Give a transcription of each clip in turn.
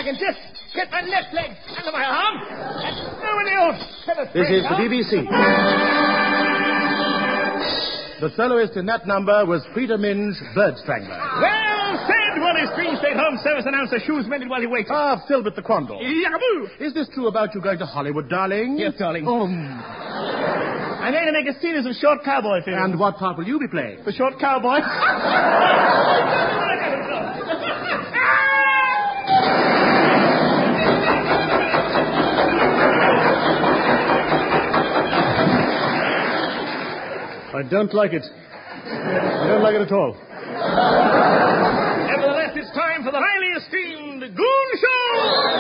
I can just get my left leg under my arm and throw in the old tennis This is the BBC. The soloist in that number was Peter Min's Bird Strangler. Well said, Wally Green State Home Service announcer. Shoes mended while he waits. Ah, Philbert the Quandle. Yakaboo! Is this true about you going to Hollywood, darling? Yes, darling. Oh. I'm going to make a series of short cowboy films. And what part will you be playing? The short cowboy. I don't like it. I don't like it at all. Nevertheless, it's time for the highly esteemed Goon Show!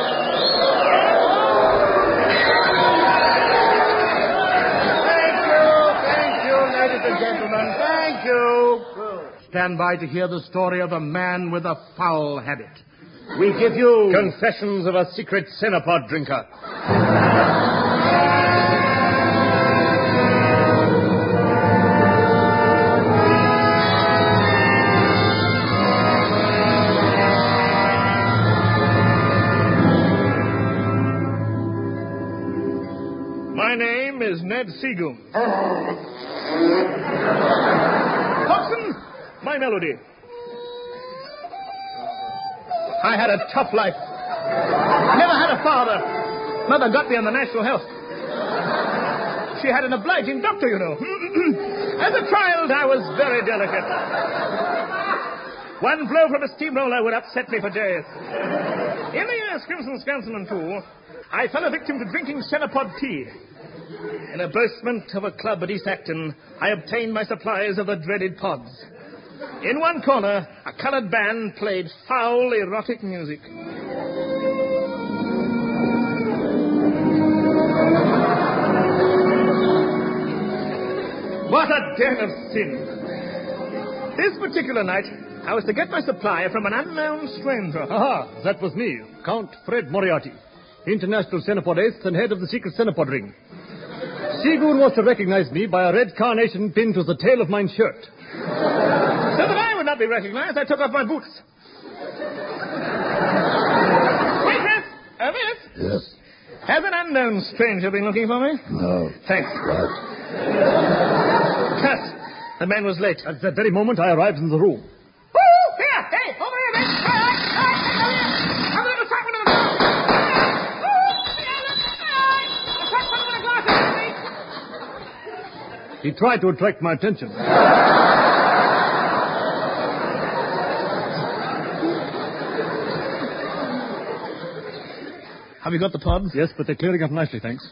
Thank you, ladies and gentlemen. Thank you. Stand by to hear the story of a man with a foul habit. We give you... Confessions of a Secret Cenopod Drinker. My name is Ned Seagoon. Hobson, my melody. I had a tough life. Never had a father. Mother got me on the National Health. She had an obliging doctor, you know. As a child, I was very delicate. One blow from a steamroller would upset me for days. In the years Crimson Scanson and 2, I fell a victim to drinking Cenopod tea. In a basement of a club at East Acton, I obtained my supplies of the dreaded pods. In one corner, a colored band played foul, erotic music. What a den of sin! This particular night, I was to get my supply from an unknown stranger. Aha, that was me, Count Fred Moriarty, International Cenopod Ace and head of the Secret Cenopod Ring. Seagoon was to recognize me by a red carnation pinned to the tail of my shirt. So that I would not be recognized, I took off my boots. Waitress! Miss? Yes? Has an unknown stranger been looking for me? No. Thanks. What? Cut. The man was late. At that very moment, I arrived in the room. Woo! Here! Hey! Over here, mate! Come in the top window! He tried to attract my attention. Have you got the pods? Yes, but they're clearing up nicely, thanks.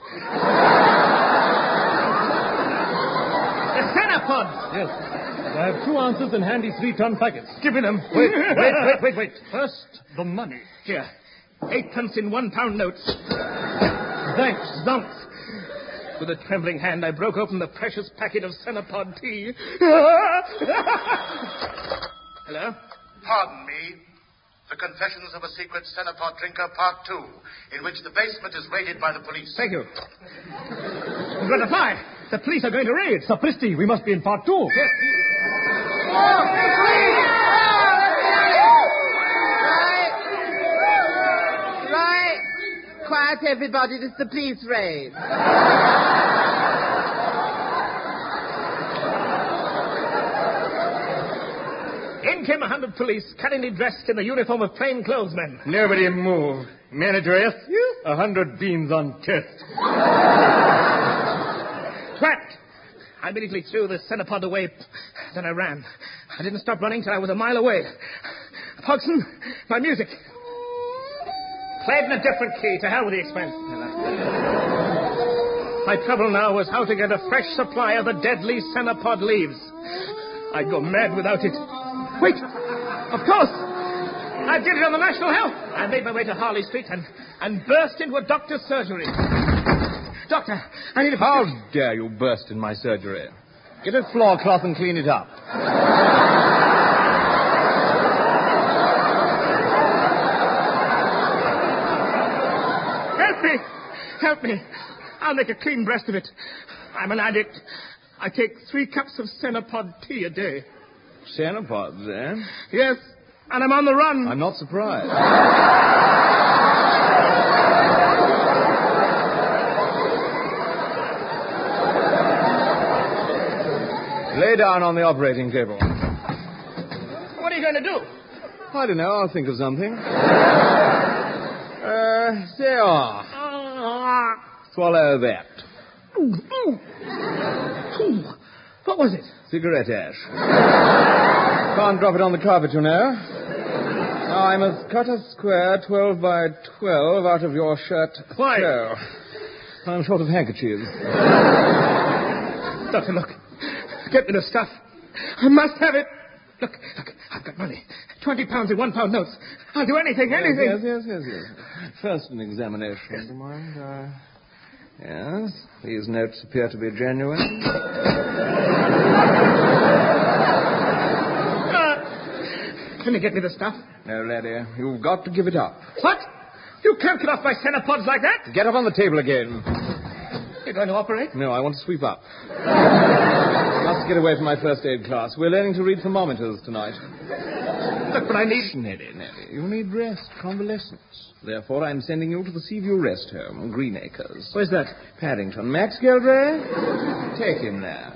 The Cenopods! Yes. I have 2 ounces in handy 3-ton packets. Give me them. Wait. First, the money. Here. 8 pence in £1 notes. Thanks. Zonks. With a trembling hand, I broke open the precious packet of Cenopod tea. Hello? Pardon me. The Confessions of a Secret Cenopod Drinker, Part 2, in which the basement is raided by the police. Thank you. We've got to fly. The police are going to raid. Sapristi, we must be in Part 2. Yes. Right. Quiet, everybody. This is the police raid. In came 100 police, cunningly dressed in the uniform of plainclothesmen. Nobody move. Manager S, 100 beans on test. Trapped. I immediately threw the Cenopod away. Then I ran. I didn't stop running till I was a mile away. Hodgson, my music. Played in a different key. To hell with the expense. My trouble now was how to get a fresh supply of the deadly Cenopod leaves. I'd go mad without it. Wait! Of course! I did it on the National Health. I made my way to Harley Street and burst into a doctor's surgery. Doctor, I need a... How dare you burst in my surgery? Get a floor cloth and clean it up. Help me! Help me! I'll make a clean breast of it. I'm an addict. I take 3 cups of Cenopod tea a day. Cenopods, eh? Yes, and I'm on the run. I'm not surprised. Lay down on the operating table. What are you going to do? I don't know. I'll think of something. There you are. Swallow that. What was it? Cigarette ash. Can't drop it on the carpet, you know. Now, I must cut a square 12 by 12 out of your shirt. Why? So, I'm short of handkerchiefs. Doctor, look. Get me the stuff. I must have it. Look, I've got money. 20 pounds in £1 notes. I'll do anything. Yes. First an examination. Do you mind? Yes. These notes appear to be genuine. Can you get me the stuff? No, laddie. You've got to give it up. What? You can't get off my cenopods like that. Get up on the table again. You're going to operate? No, I want to sweep up. Must get away from my first aid class. We're learning to read thermometers tonight. Look, but I need... Nellie. You need rest, convalescence. Therefore, I'm sending you to the Seaview Rest Home, Greenacres. Where's that? Paddington. Max Gilderay? Take him there.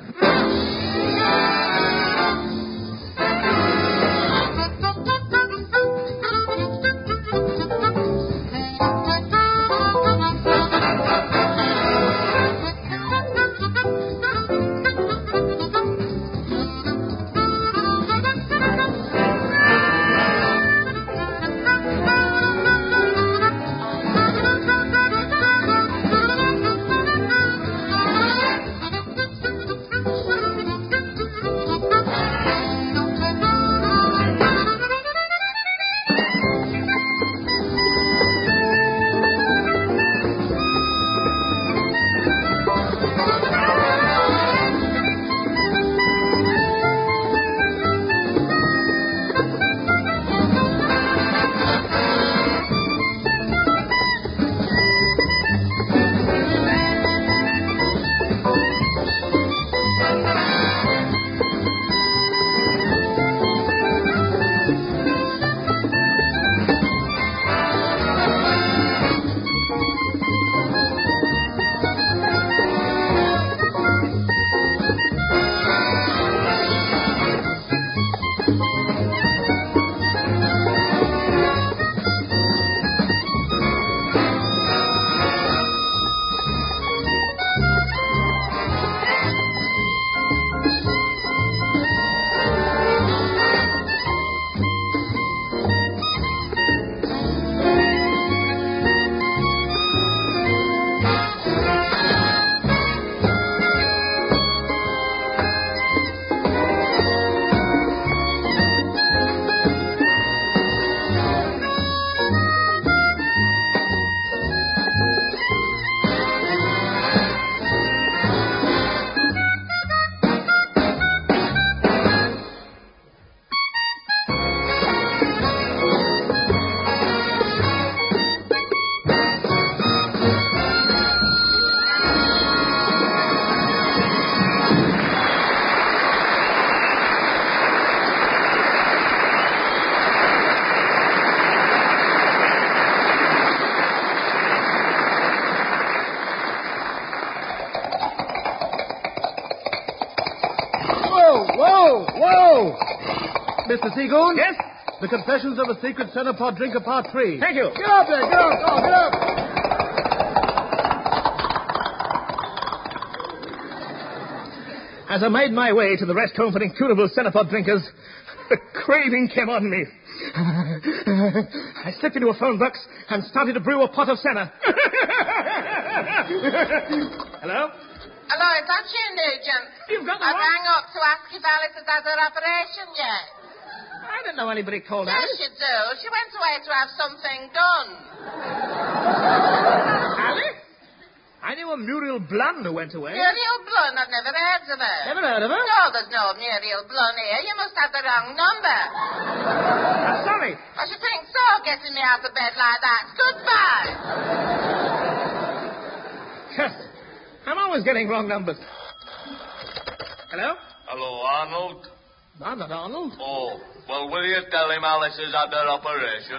Whoa! Mr. Seagoon? Yes? The Confessions of a Secret Cenopod Drinker, Part 3. Thank you. Get up there! Get up! Oh, get up! As I made my way to the rest home for incurable cenopod drinkers, the craving came on me. I slipped into a phone box and started to brew a pot of senna. Hello? Hello, is that you, Nugent? You've got the I what? rang up to ask if Alice has had her operation yet. I didn't know anybody called Yes, Alice. you do. She went away to have something done. Alice? I knew a Muriel Blunn who went away. Muriel Blunn? I've never heard of her. Never heard of her? No, there's no Muriel Blunn here. You must have the wrong number. I'm sorry. I should think so, getting me out of bed like that. Goodbye. I'm always getting wrong numbers. Hello? Hello, Arnold. I'm not Arnold. Oh, well, will you tell him Alice is under operation?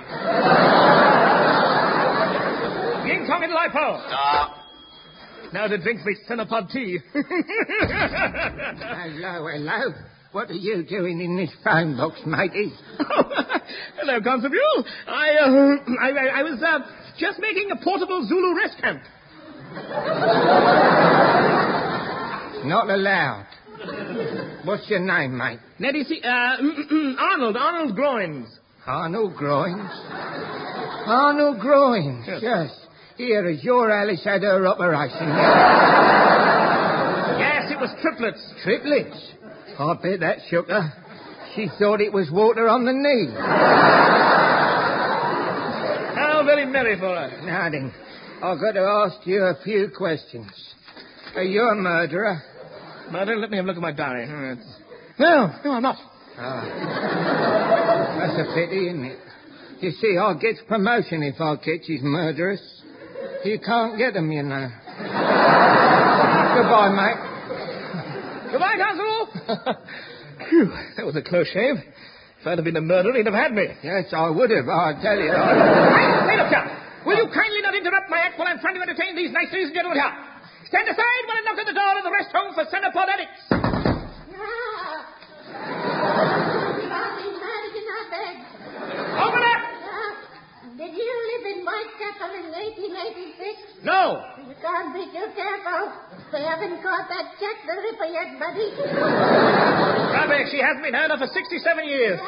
Ying Tong and Lipo. Ah. Now to drink me Cenopod tea. Hello. What are you doing in this phone box, matey? Hello, Constable. I was just making a portable Zulu rest camp. Not allowed. What's your name, mate? Neddy Arnold Groins. Arnold Groins? Arnold Groins, yes. Here, has your Alice had her operation? Yes, it was triplets. Triplets? I bet that shook her. She thought it was water on the knee. How very merry for her. Now then, I've got to ask you a few questions. Are you a murderer? Murder? Let me have a look at my diary. No, I'm not. That's a pity, isn't it? You see, I get promotion if I catch his murderers. You can't get them, you know. Goodbye, mate. Goodbye, Constable. Phew, that was a close shave. If I'd have been a murderer, he'd have had me. Yes, I would have, I tell you. Hey, look here. Will you kindly not interrupt my act while I'm trying to entertain these nice ladies and gentlemen here? Stand aside while I knock at the door of the rest home for Cenopod addicts. Open up! Did you live in Whitechapel in 1886? No. You can't be too careful. They haven't caught that Jack the Ripper yet, buddy. Rubbish, she hasn't been heard of for 67 years.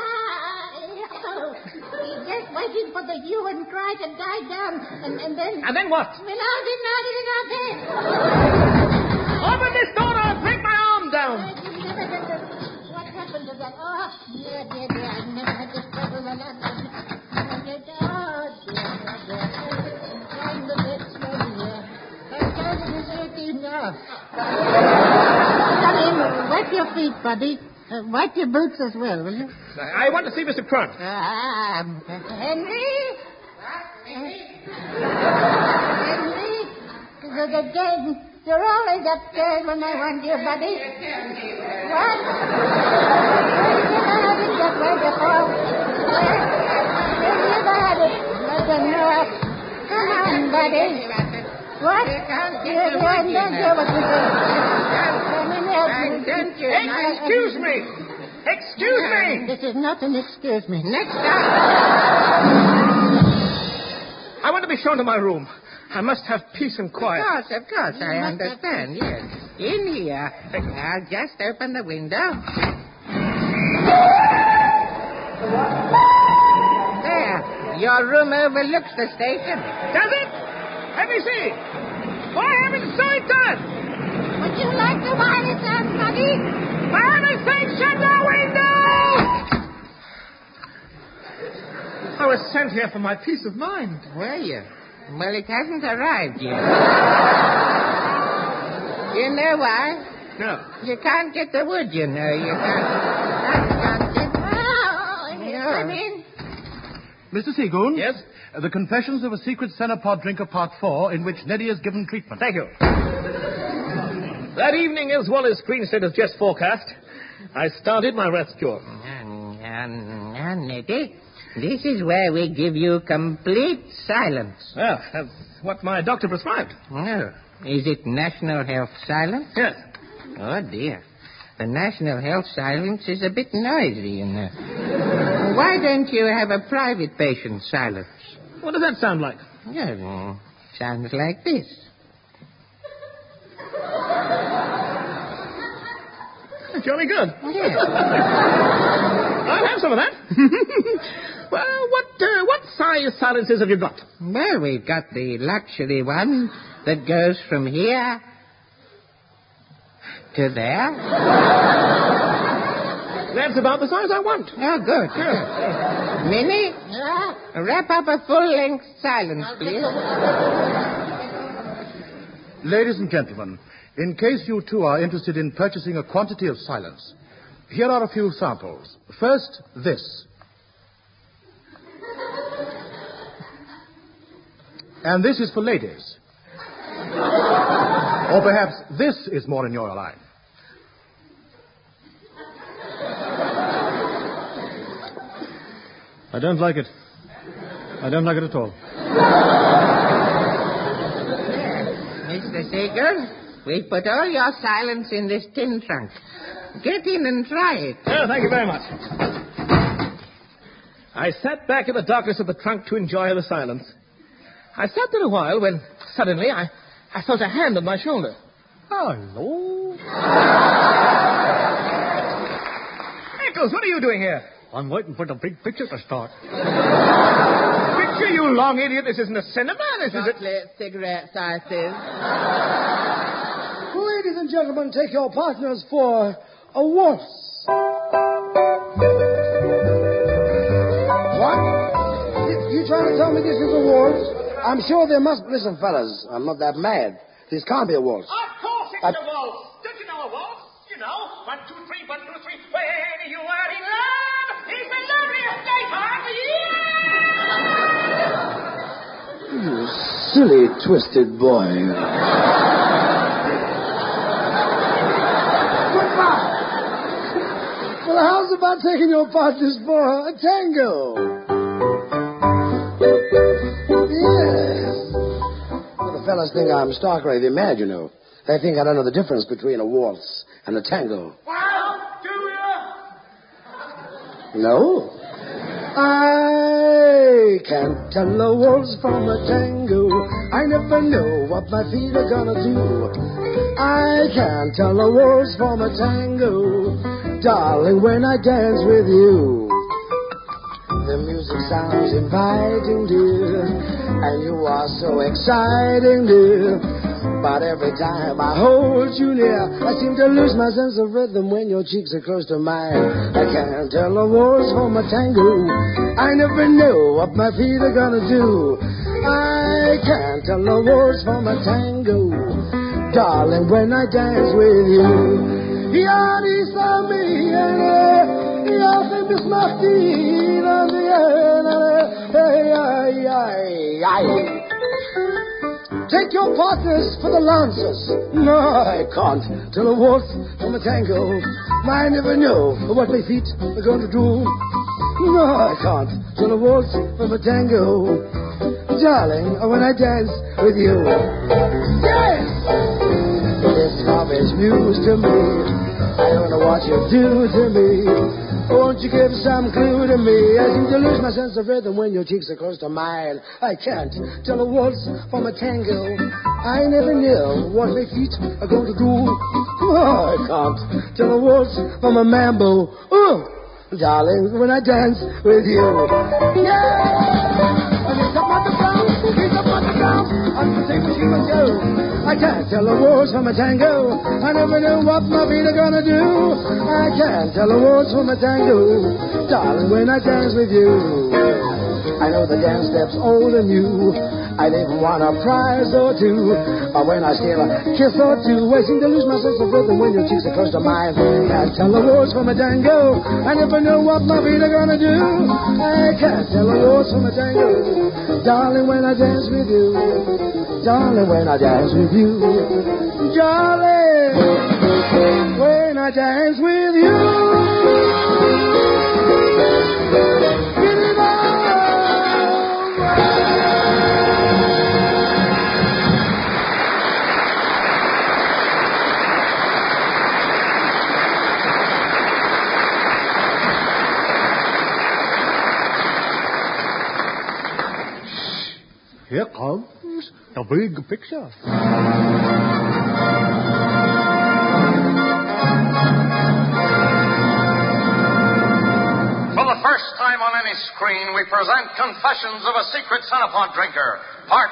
He's just waiting for the hue and cry to die down, and then... And then what? Well, I'll be nodding in our bed. Open this door or I'll break my arm down. What happened to that? Oh, dear. I never had this trouble when I... Come in, wipe your feet, buddy. Wipe your boots as well, will you? I want to see Mr. Crunt. Henry? Henry? You're always upstairs when I want you, buddy. What? I didn't get where before. Come on, buddy. What? Excuse me. This is not an excuse me. Next time. I want to be shown to my room. I must have peace and quiet. Of course, I understand, yes. In here. I'll just open the window. There. Your room overlooks the station. Does it? Let me see. For heaven's sake, does. Would you like to buy it, buddy? For heaven's sake, shut the window! I was sent here for my peace of mind. Were you? Well, it hasn't arrived yet. You know why? No. You can't get the wood, you know. You can't get... Come in. Mr. Seagoon? Yes? The Confessions of a Secret Cenopod Drinker, Part 4, in which Neddy is given treatment. Thank you. That evening, as Wallace Greenstead has just forecast, I started my rest cure. Neddy, this is where we give you complete silence. Well, that's what my doctor prescribed. Oh, is it National Health Silence? Yes. Oh, dear. The National Health Silence is a bit noisy, you know. Why don't you have a private patient silence? What does that sound like? Sounds like this. Jolly good. Yes. I'll have some of that. Well, what size silences have you got? Well, we've got the luxury one that goes from here to there. That's about the size I want. Oh, good. Minnie, wrap up a full-length silence, please. Ladies and gentlemen, in case you too are interested in purchasing a quantity of silence, here are a few samples. First, this. And this is for ladies. Or perhaps this is more in your line. I don't like it. I don't like it at all. Mr. Seagull, we put all your silence in this tin trunk. Get in and try it. Oh, thank you very much. I sat back in the darkness of the trunk to enjoy the silence. I sat there a while when suddenly I felt a hand on my shoulder. Hello. Eccles, what are you doing here? I'm waiting for the big picture to start. Picture, you long idiot. This isn't a cinema. This is a... Chocolate, cigarettes, ices. Ladies and gentlemen, take your partners for a waltz. What? You trying to tell me this is a waltz? I'm sure there must... Listen, fellas, I'm not that mad. This can't be a waltz. Of course it's a waltz. Don't you know a waltz? You know, 1, 2, 3, 1, 2, 3. When you are in love, it's the loveliest day of the year. You silly, twisted boy. Goodbye. Well, how's about taking your partners for a tango? Yes. Well, the fellas think I'm stark raving mad, you know. They think I don't know the difference between a waltz and a tango. Well, do you? No. I can't tell a waltz from a tango. I never know what my feet are gonna do. I can't tell a waltz from a tango, darling, when I dance with you. The music sounds inviting, dear, and you are so exciting, dear. But every time I hold you near, I seem to lose my sense of rhythm when your cheeks are close to mine. I can't tell a waltz from a tango. I never know what my feet are gonna do. I can't tell a waltz from a tango, darling, when I dance with you. Take your partners for the Lancers. No, I can't tell a waltz from a tango. I never know what my feet are going to do. No, I can't tell a waltz from a tango, darling, when I dance with you. Yes! This love is news to me. I don't know what you do to me. Won't you give some clue to me? I seem to lose my sense of rhythm when your cheeks are close to mine. I can't tell a waltz from a tango. I never know what my feet are going to do. Oh, I can't tell a waltz from a mambo. Oh, darling, when I dance with you. Yeah! And it's up on the ground, it's up on the ground. On the same machine must go. I can't tell a waltz from a tango. I never know what my feet are gonna do. I can't tell a waltz from a tango, darling, when I dance with you. I know the dance steps old and new. I'd even want a prize or two. But when I steal a kiss or two, I seem to lose my sense of rhythm when your cheeks are close to mine. Can't tell a waltz from a tango. I never know what my feet are gonna do. I can't tell a waltz from a tango, darling, when I dance with you. Darling, when I dance with you. Darling, when I dance with you. Get it on. Here comes the big picture. For the first time on any screen, we present Confessions of a Secret Cenopod Drinker, Part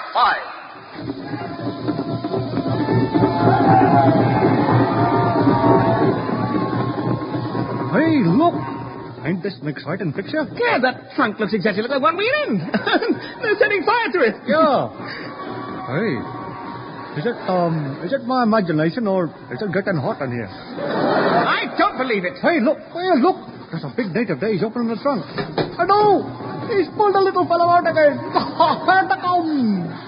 5. Hey, look! Ain't this an exciting picture? Yeah, that trunk looks exactly like the one we're in. They're setting fire to it. Yeah. Hey, is it my imagination or is it getting hot in here? I don't believe it. Hey, look! Hey, look! There's a big native there. He's opening the trunk. No! He's pulled a little fellow out again.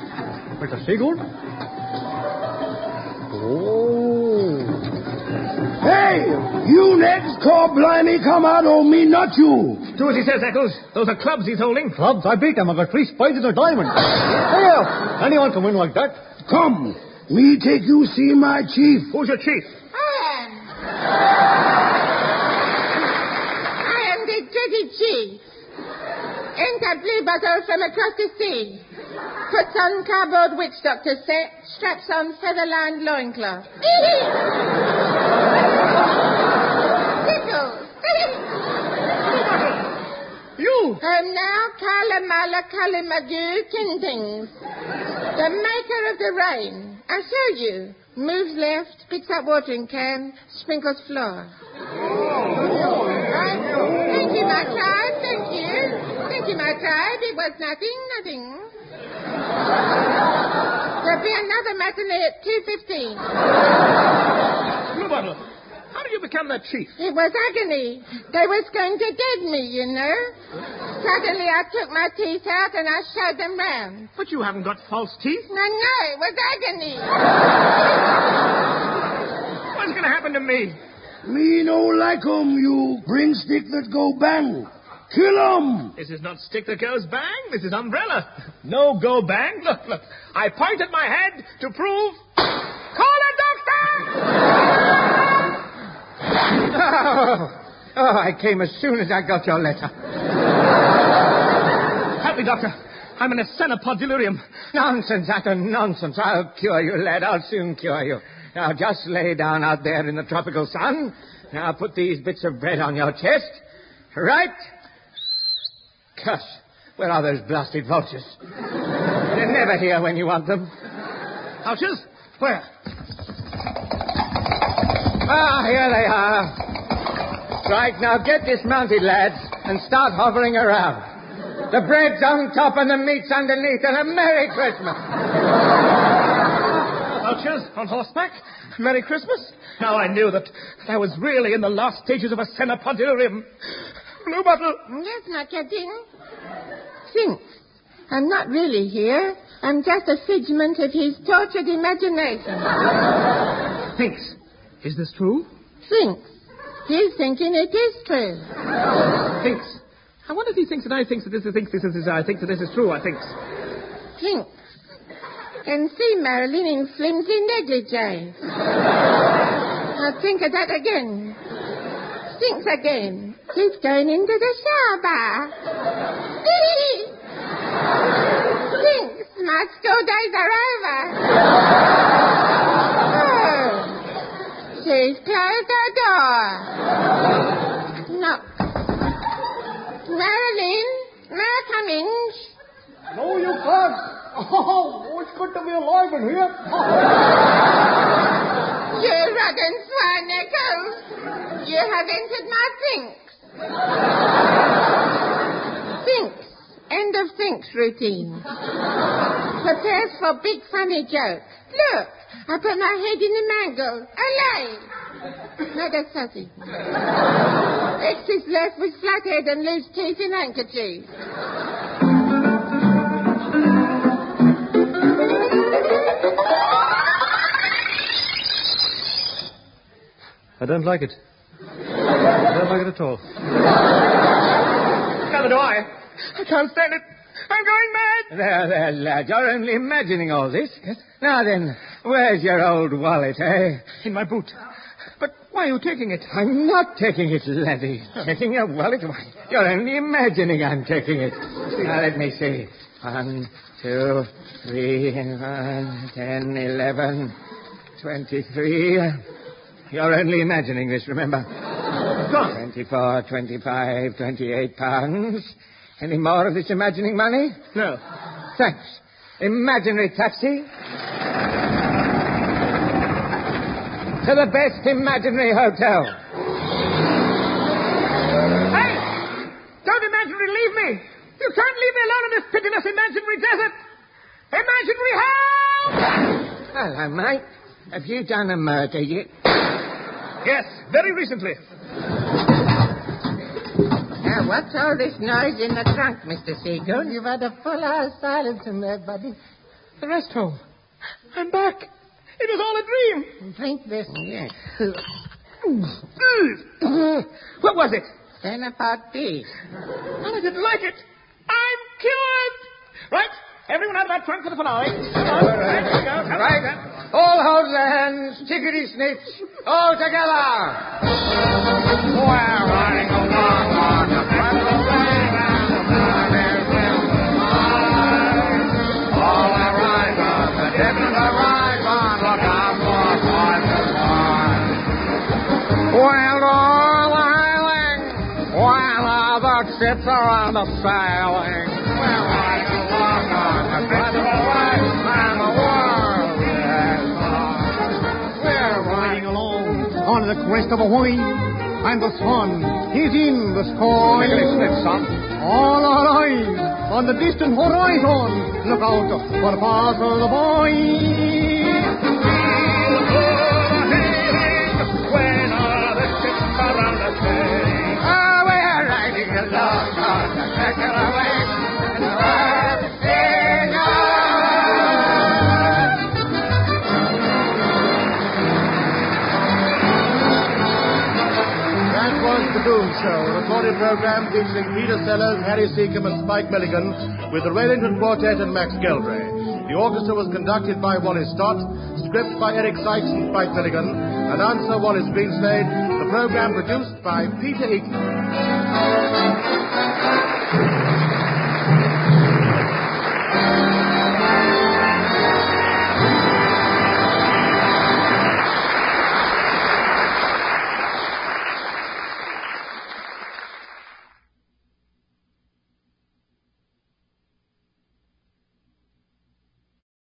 Mr. Seagold? Oh. Hey, you next, call blimey, come out on me, not you. Do as he says, Eccles. Those are clubs he's holding. Clubs? I beat them. I got 3 spades and a diamond. Hey, anyone can win like that. Come, me take you see my chief. Who's your chief? I am the Dirty Chief. Enter blue bottle from across the sea. Puts on cardboard witch doctor set. Straps on feather-lined loincloth. Tickles. You! Now, Kalamala Kalimadu Kintings. The maker of the rain. I show you. Moves left, picks up watering can, sprinkles floor. Right? Thank you, my tribe. Thank you. Thank you, my tribe. It was nothing. There'll be another matinee at 2:15. Bluebottle, how did you become that chief? It was agony. They was going to dead me, you know. Suddenly I took my teeth out and I showed them round. But you haven't got false teeth. No, it was agony. What's going to happen to me? Me no like 'em, you bring stick that go bang. Kill 'em. This is not stick that goes bang. This is umbrella. No go bang. Look. I pointed my head to prove... Call a doctor! I came as soon as I got your letter. Help me, doctor. I'm in a cenopod delirium. Nonsense, utter nonsense. I'll cure you, lad. I'll soon cure you. Now, just lay down out there in the tropical sun. Now, put these bits of bread on your chest. Right. Gosh, where are those blasted vultures? They're never here when you want them. Vultures? Where? Here they are. Right, now get dismounted, lads, and start hovering around. The bread's on top and the meat's underneath, and a Merry Christmas. Vultures on horseback? Merry Christmas? Now I knew that I was really in the last stages of a cenopod delirium. Bluebottle. Yes, not getting. Think. I'm not really here. I'm just a figment of his tortured imagination. Thinks. Is this true? Thinks. He's thinking it is true. Thinks. I wonder if he thinks that I think that this is I think that this is true. I think. Thinks. Can see Marilyn in flimsy negligee. Now think of that again. Thinks again. He's going into the shower bar. Thinks my school days are over. Oh. She's closed her door. Knock. Marilyn, may I come in? No, you can't. Oh, it's good to be alive in here. You rotten swine, Eccles. You have entered my thinks. Thinks. End of thinks routine. Prepares for big funny joke. Look, I put my head in the mangle. Alive. No, that's nothing. X is left with flat head and loose teeth in handkerchief. I don't like it. I don't like it at all. Neither do I. I can't stand it. I'm going mad. There, lad. You're only imagining all this. Yes? Now then, where's your old wallet, eh? In my boot. But why are you taking it? I'm not taking it, laddie. Taking your wallet? Why, you're only imagining I'm taking it. Now, let me see. 1, 2, 3, 10, 11, 23. You're only imagining this, remember? 24, 25, 28 pounds. Any more of this imagining money? No. Thanks. Imaginary taxi. To the best imaginary hotel. Hey! Don't imaginary leave me! You can't leave me alone in this pitiless imaginary desert! Imaginary help! Hello, mate. Have you done a murder yet? Yes, very recently. Now, what's all this noise in the trunk, Mr. Seagoon? You've had a full hour's silence in there, buddy. The rest home. I'm back. It was all a dream. Drink this. Yes. What was it? Cenopod D. Well, I didn't like it. I'm cured. Right, everyone out of that trunk for the following. Right. All hold their hands. Tickety snitch. All together. We're riding along on the front of the train and the man is will fly. All the rise on the tip of the rise on. Look out for boys and boys. Well, all the hailing. While other ships are on the sailing. We're riding along on the front of the train and the world is mine. We're riding along on the crest of a wave, and the sun is in the sky. All our eyes on the distant horizon. Look out for the pass of the boys. When all the ships are on the train. Oh, we're riding along on the circular way, and the world is ours. That was The Boom Show, a recorded program featuring Peter Sellers, Harry Seacombe, and Spike Milligan, with the Raylington Quartet and Max Geldray. The orchestra was conducted by Wally Stott, script by Eric Sykes and Spike Milligan, announcer Wallace Greenslade, the program produced by Peter Eaton.